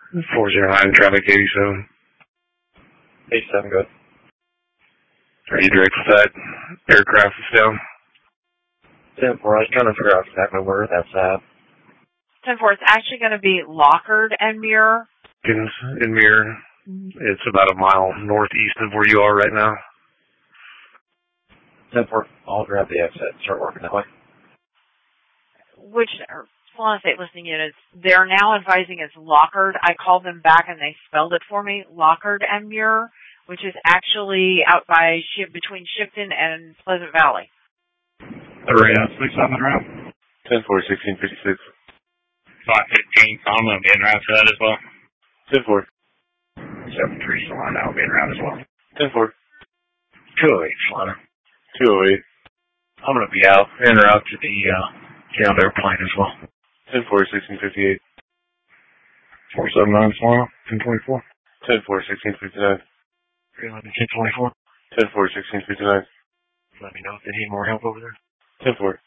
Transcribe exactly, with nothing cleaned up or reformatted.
four zero nine, traffic eighty-seven. eighty-seven, good. Are you direct with that? Aircraft is down. ten four, I was trying to figure out exactly where that's at. ten four, it's actually going to be Lockard and Muir. In, in Muir, it's about a mile northeast of where you are right now. ten four, I'll grab the exit and start working that way. Which, Solana State Listening Units, they're now advising it's Lockard. I called them back and they spelled it for me, Lockard and Muir, which is actually out by, between Shipton and Pleasant Valley. Alright, six on the route. ten four, sixteen fifty-six. five fifteen, so I'm going to be en route for that as well. ten four. seven three, Solana, I'll be en route as well. ten four. two oh eight, Solana. two oh eight. I'm going to be out en route to the uh, ground airplane as well. ten four, sixteen fifty-eight. four seven nine, Solana, ten twenty-four. ten four, sixteen fifty-nine. three eleven, ten twenty-four. ten four, sixteen fifty-nine. Let me know if they need more help over there. ten four.